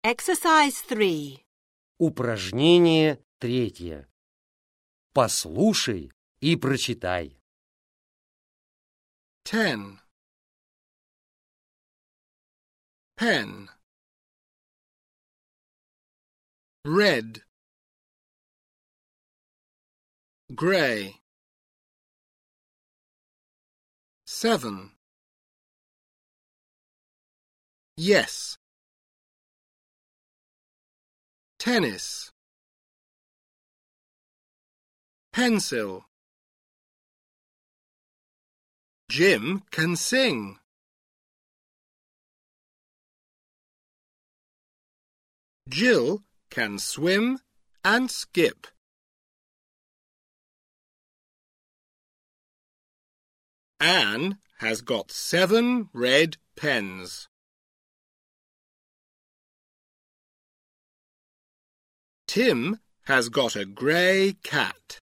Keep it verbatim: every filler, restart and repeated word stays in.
Exercise three. Упражнение третье. Послушай и прочитай. Ten. Pen. Red. Grey. Seven. Yes. Tennis. Pencil. Jim can sing. Jill can swim and skip. Anne has got seven red pens. Tim has got a grey cat.